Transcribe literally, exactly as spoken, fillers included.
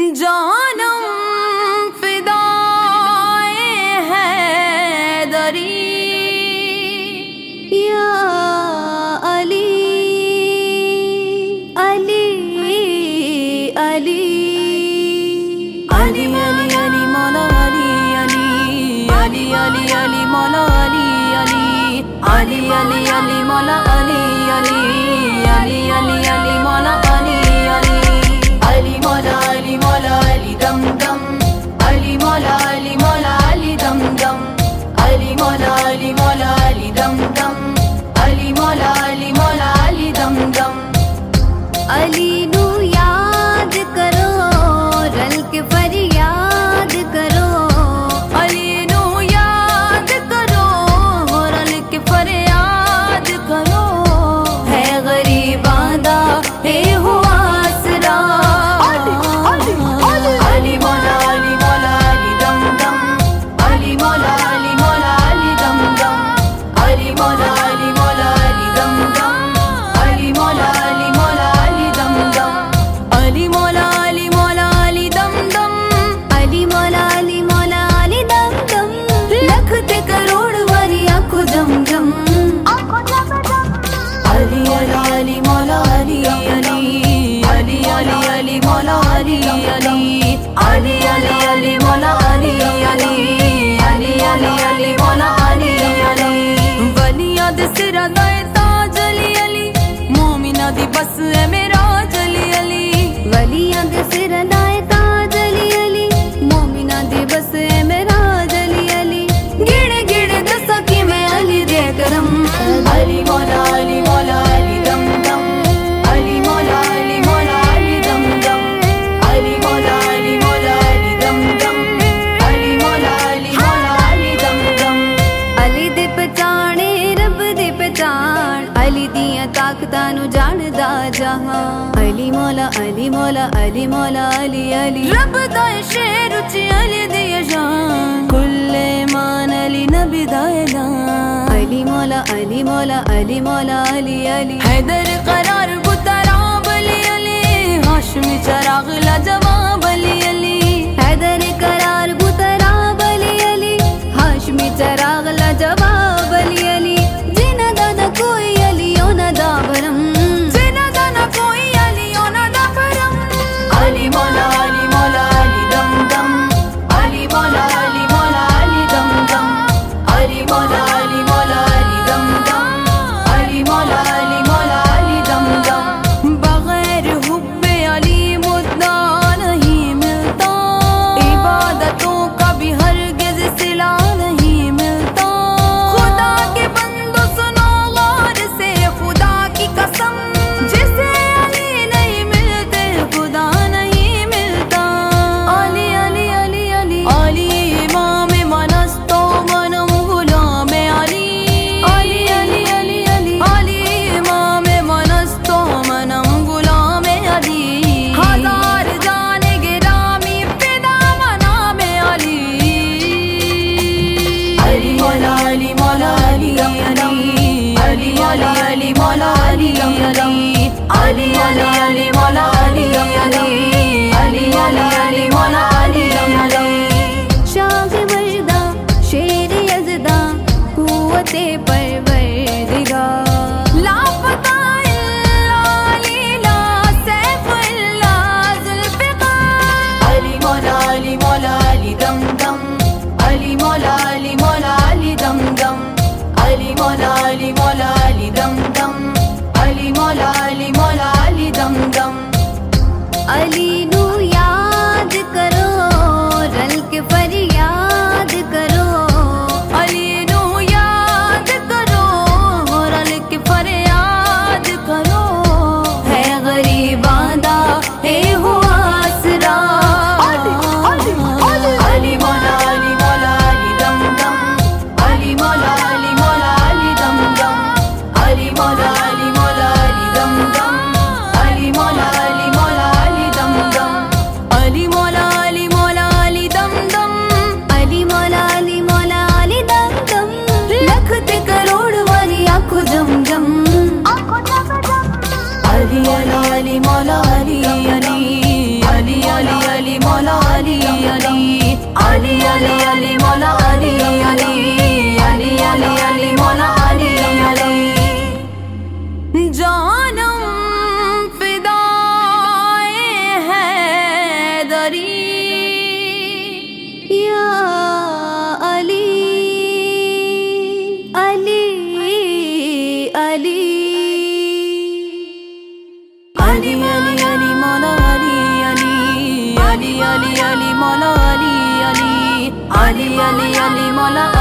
जानम फिदाए हैदरी या अली अली अली अली अली अली मौला अली अली अली अली अली मौला अली अली अली अली अली मौला अली अली अली अली अली मौला अली अली अली मौला अली मौला अली दम दम अली मौला अली मौला अली दम दम अली मौला अली मौला अली दम दम अली मौला अली मौला अली दम दम अली नू याद करो रल के फरियाद करो अली नू याद करो रल के फरियाद करो है गरीब आदा है हुआ आसरा अली मौला अली मौला अली दम दम अली मौला अली मौला अली दम दम अली मौला अली मौला अली दम दम अली मौला अली मौला अली दम दम अली मौला अली मौला अली दम दम अली मौला अली मौला अली दम दम लख ते करोड़ वारी आंखों जम जम अली अली अली मौला अली अली अली अली अली मौला अली अली अली अली अली मौला अली अली अली अली अली मौला अली अली वलिया दे सिरा दा ताज अली अली मोमिना दी बस है मेरा अली अली वलिया दे सिरा दा ताज अली अली मोमिना दी बस है मेरा अली अली गिड़ गिड़ दसा कि मैं अली दे करम अली मौला अली मौला अली दम दम अली मौला अली मौला अली दम दम अली मौला अली मौला अली दम दम अली मौला अली मौला अली दम दम अली दे पहचाने रब दे पहचान अली दियां ताकतां नू जानदा जहां अली मौला अली मौला अली मौला अली अली रब दा शेर उच्ची अली दी शान कुल्ले मान अली नबी दा ऐलान अली मौला अली मौला अली मौला अली अली हैदर करार बुतरा बली अली हाशमी चराग ला जवाब अली अली हैदर करार बुतरा बली अली हाशमी चराग ला जवाब अली अली जिना दादा कोई अली ओना दा भरम जिना दादा कोई अली ओना दा भरम अली मौला अली मौला अली दम दम अली मौला अली मौला अली दम दम अली मौला अली मौला अली दम दम अली मौला अली मौला अली दम दम बगैर हुब्बे अली मुद्दा नहीं मिलता इबादतों का भी हरगिज़ सिला नहीं मिलता खुदा के बंदो सुनो गौर से खुदा की कसम जिसे अली नहीं मिलते खुदा नहीं मिलता अली अली अली अली अली इमाम मनस्तो मनम गुलाम अली अली अली अली अली अली इमाम मनस्तो मनम गुलाम अली हजार जाने गिरामी फिदा मना में अली अली मौला अली मौला अली अली अली अली मौला अली अली अली अली अली मौला अली अली अली अली अली मौला अली अली शाह मर्दा शेर यज़दा कुव्वते परवरदिगार लापता इल्ला अली ला सैफ इल्ला ज़ुल्फ़िकार अली मौला अली मौला अली दम दम अली मौला अली मौला अली दम दम अली मौला अली मौला अली दम दम अली मौला अली मौला अली दम दम अली नू याद करो रल के फरियाद करो अली नू याद करो रल के फरियाद करो है गरीब आदा है हुआ आसरा अली मौला अली मौला अली दम दम अली मौला अली मौला अली दम दम अली मौला अली मौला अली दम दम अली मौला अली मौला अली दम दम अली मौला अली मौला अली दम दम अली मौला अली मौला अली दम दम लख ते करोड़ वाली आंखों जम जम अली अली अली मौला अली अली अली अली अली मौला अली अली अली अली अली मौला अली अली अली अली अली मौला अली अली जानम फिदाए हैदरी या अली अली अली अली अली अली मौला अली अली अली अली अली मौला अली अली अली अली अली मौला